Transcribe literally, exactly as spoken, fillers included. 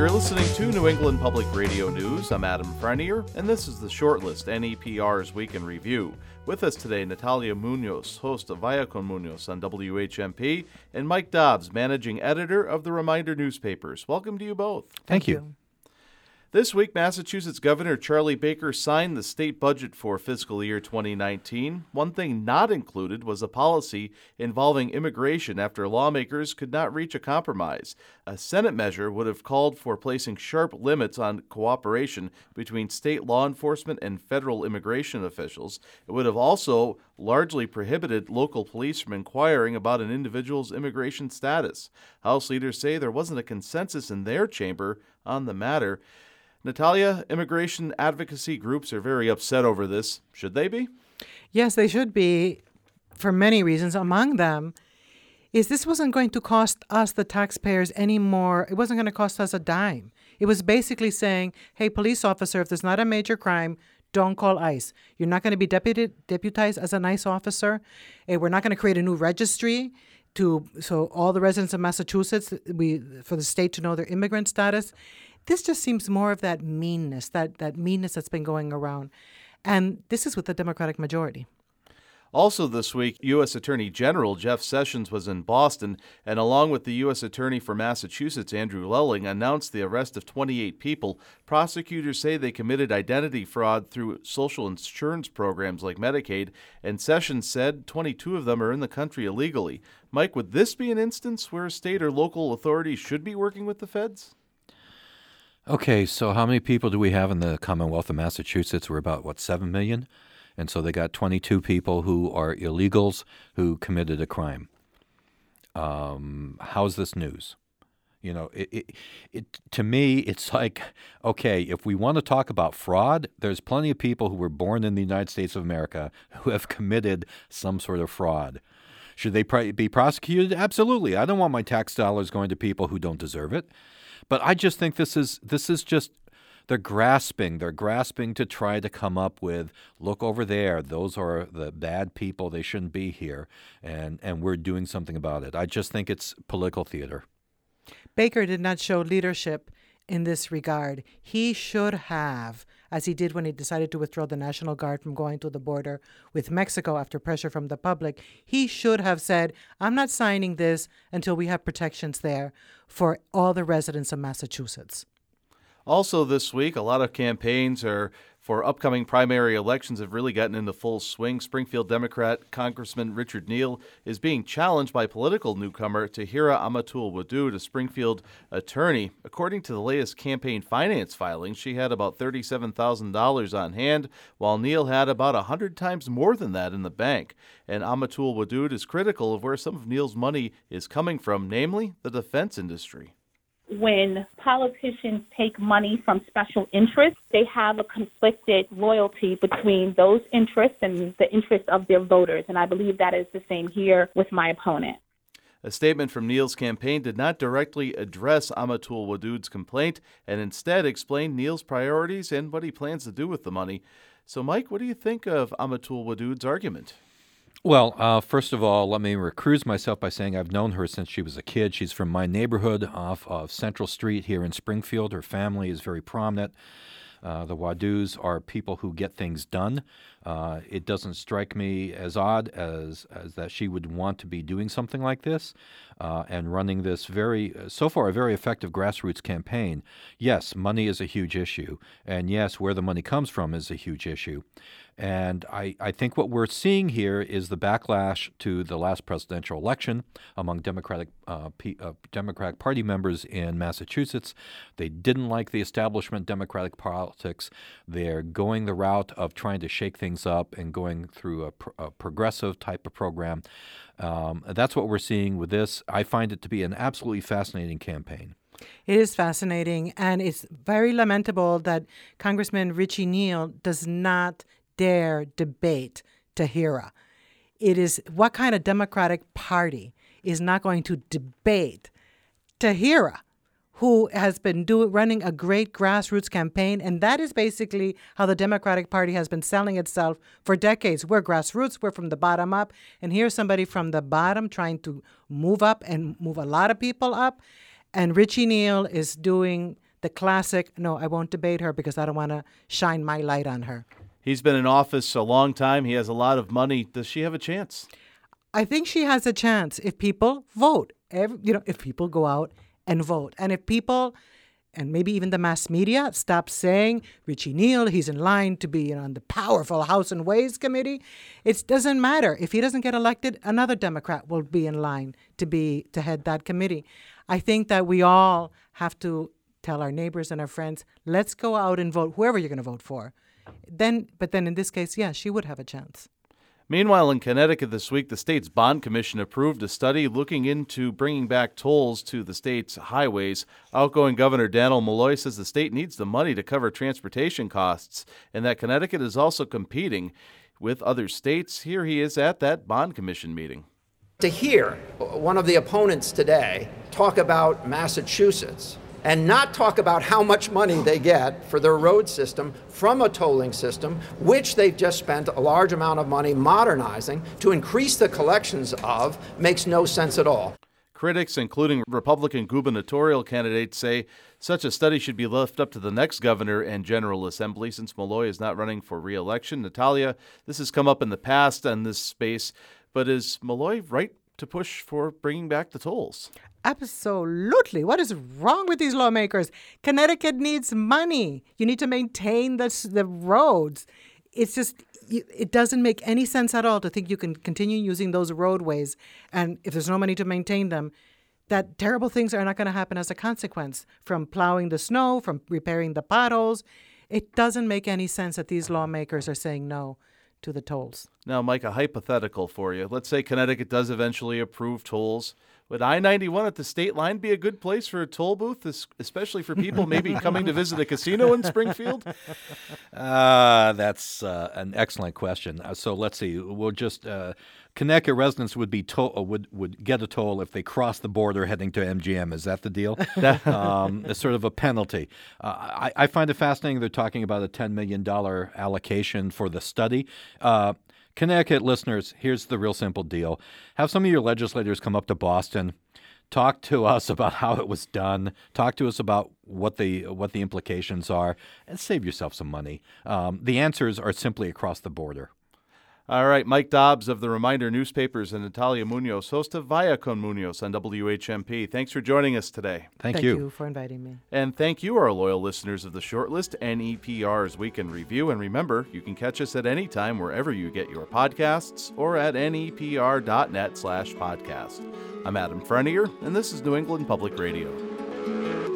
You're listening to New England Public Radio News. I'm Adam Frenier, and this is the Shortlist, N E P R's Week in Review. With us today, Natalia Munoz, host of Vaya con Munoz on W H M P, and Mike Dobbs, managing editor of the Reminder newspapers. Welcome to you both. Thank you. This week, Massachusetts Governor Charlie Baker signed the state budget for fiscal year twenty nineteen. One thing not included was a policy involving immigration after lawmakers could not reach a compromise. A Senate measure would have called for placing sharp limits on cooperation between state law enforcement and federal immigration officials. It would have also largely prohibited local police from inquiring about an individual's immigration status. House leaders say there wasn't a consensus in their chamber on the matter. Natalia, immigration advocacy groups are very upset over this. Should they be? Yes, they should be for many reasons. Among them is this wasn't going to cost us, the taxpayers, any more. It wasn't going to cost us a dime. It was basically saying, hey, police officer, if there's not a major crime, don't call ICE. You're not going to be deputed, deputized as an ICE officer. And we're not going to create a new registry to so all the residents of Massachusetts, we for the state to know their immigrant status. This just seems more of that meanness, that, that meanness that's been going around. And this is with the Democratic majority. Also this week, U S. Attorney General Jeff Sessions was in Boston, and along with the U S. Attorney for Massachusetts, Andrew Lelling, announced the arrest of twenty-eight people. Prosecutors say they committed identity fraud through social insurance programs like Medicaid, and Sessions said twenty-two of them are in the country illegally. Mike, would this be an instance where state or local authorities should be working with the feds? Okay, so how many people do we have in the Commonwealth of Massachusetts? We're about, what, seven million? And so they got twenty-two people who are illegals who committed a crime. Um, how's this news? You know, it, it, it to me, it's like, okay, if we want to talk about fraud, there's plenty of people who were born in the United States of America who have committed some sort of fraud. Should they pr- be prosecuted? Absolutely. I don't want my tax dollars going to people who don't deserve it. But I just think this is this is just, they're grasping. They're grasping to try to come up with, look over there, those are the bad people, they shouldn't be here, and, and we're doing something about it. I just think it's political theater. Baker did not show leadership in this regard. He should have, as he did when he decided to withdraw the National Guard from going to the border with Mexico after pressure from the public, he should have said, I'm not signing this until we have protections there for all the residents of Massachusetts. Also this week, a lot of campaigns are for upcoming primary elections have really gotten into full swing. Springfield Democrat Congressman Richard Neal is being challenged by political newcomer Tahira Amatul-Wadood, a Springfield attorney. According to the latest campaign finance filing, she had about thirty-seven thousand dollars on hand, while Neal had about one hundred times more than that in the bank. And Amatul-Wadood is critical of where some of Neal's money is coming from, namely the defense industry. When politicians take money from special interests, they have a conflicted loyalty between those interests and the interests of their voters. And I believe that is the same here with my opponent. A statement from Neal's campaign did not directly address Amatul-Wadood's complaint and instead explained Neal's priorities and what he plans to do with the money. So, Mike, what do you think of Amatul-Wadood's argument? Well, uh, first of all, let me recuse myself by saying I've known her since she was a kid. She's from my neighborhood off of Central Street here in Springfield. Her family is very prominent. Uh, the Wadoods are people who get things done. Uh, it doesn't strike me as odd as, as that she would want to be doing something like this uh, and running this very, so far, a very effective grassroots campaign. Yes, money is a huge issue. And yes, where the money comes from is a huge issue. And I, I think what we're seeing here is the backlash to the last presidential election among Democratic uh, P, uh, Democratic Party members in Massachusetts. They didn't like the establishment Democratic politics. They're going the route of trying to shake things up and going through a, pr- a progressive type of program. Um, that's what we're seeing with this. I find it to be an absolutely fascinating campaign. It is fascinating, and it's very lamentable that Congressman Richie Neal does not dare debate Tahira. It is, what kind of Democratic Party is not going to debate Tahira, who has been doing running a great grassroots campaign, and that is basically how the Democratic Party has been selling itself for decades. We're grassroots, we're from the bottom up, and here's somebody from the bottom trying to move up and move a lot of people up, and Richie Neal is doing the classic, no, I won't debate her because I don't want to shine my light on her. He's been in office a long time. He has a lot of money. Does she have a chance? I think she has a chance if people vote. Every, you know, if people go out and vote. And if people, and maybe even the mass media, stop saying Richie Neal, he's in line to be on the powerful House and Ways Committee. It doesn't matter. If he doesn't get elected, another Democrat will be in line to be to head that committee. I think that we all have to tell our neighbors and our friends, let's go out and vote, whoever you're going to vote for. Then, but then in this case, yeah, she would have a chance. Meanwhile, in Connecticut this week, the state's bond commission approved a study looking into bringing back tolls to the state's highways. Outgoing Governor Dannel Malloy says the state needs the money to cover transportation costs and that Connecticut is also competing with other states. Here he is at that bond commission meeting. To hear one of the opponents today talk about Massachusetts and not talk about how much money they get for their road system from a tolling system, which they've just spent a large amount of money modernizing to increase the collections of, makes no sense at all. Critics, including Republican gubernatorial candidates, say such a study should be left up to the next governor and General Assembly since Malloy is not running for re-election. Natalia, this has come up in the past on this space, but is Malloy right to push for bringing back the tolls? Absolutely. What is wrong with these lawmakers? Connecticut needs money. You need to maintain the, the roads. It's just, it doesn't make any sense at all to think you can continue using those roadways. And if there's no money to maintain them, that terrible things are not going to happen as a consequence from plowing the snow, from repairing the potholes. It doesn't make any sense that these lawmakers are saying no to the tolls. Now, Mike, a hypothetical for you. Let's say Connecticut does eventually approve tolls. Would I ninety-one at the state line be a good place for a toll booth, especially for people maybe coming to visit a casino in Springfield? Uh, that's uh, an excellent question. Uh, so let's see. We'll just uh, Connecticut residents would be to- would would get a toll if they cross the border heading to M G M. Is that the deal? um, it's sort of a penalty. Uh, I, I find it fascinating. They're talking about a ten million dollars allocation for the study. Uh, Connecticut listeners, here's the real simple deal. Have some of your legislators come up to Boston, talk to us about how it was done, talk to us about what the what the implications are, and save yourself some money. Um, the answers are simply across the border. All right, Mike Dobbs of the Reminder Newspapers and Natalia Munoz, host of Via con Munoz on W H M P. Thanks for joining us today. Thank, Thank you. you for inviting me. And thank you, our loyal listeners of the Shortlist, N E P R's Weekend Review. And remember, you can catch us at any time wherever you get your podcasts or at nepr.net slash podcast. I'm Adam Frenier, and this is New England Public Radio.